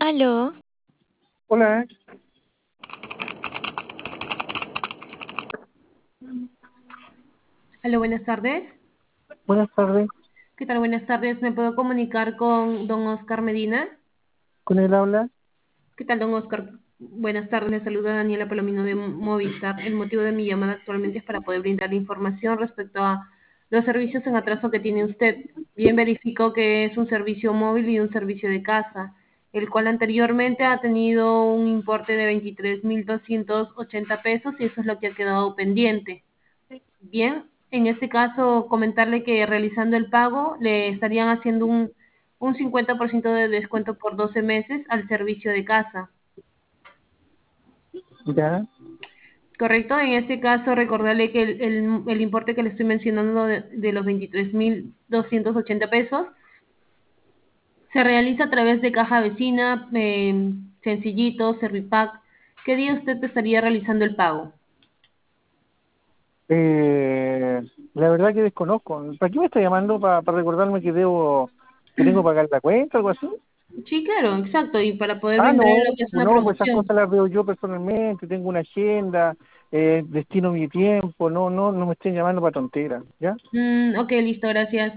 Aló, Hola, Hola, buenas tardes. buenas tardes. ¿Qué tal? Buenas tardes. ¿Me puedo comunicar con don Oscar Medina? ¿Con él habla? ¿Qué tal, don Oscar? Buenas tardes. Le saluda Daniela Palomino de Movistar. El motivo de mi llamada actualmente es para poder brindar información respecto a los servicios en atraso que tiene usted. Bien verificó que es un servicio móvil y un servicio de casa, el cual anteriormente ha tenido un importe de 23.280 pesos y eso es lo que ha quedado pendiente. Bien, en este caso, comentarle que realizando el pago le estarían haciendo un 50% de descuento por 12 meses al servicio de casa. Ya. ¿Correcto? En este caso, recordarle que el importe que le estoy mencionando de los 23.280 pesos se realiza a través de caja vecina, sencillito, Servipack. ¿Qué día usted estaría realizando el pago? Eh, la verdad que desconozco. ¿Para qué me está llamando? ¿Para recordarme que tengo que pagar la cuenta o algo así? Sí, claro, exacto. Y para poder Ah, brindarle no, lo que es pues una no, pues esas promoción. cosas las veo yo personalmente, tengo una agenda, destino mi tiempo, no me estén llamando para tonteras, ¿ya? Ok, listo, gracias.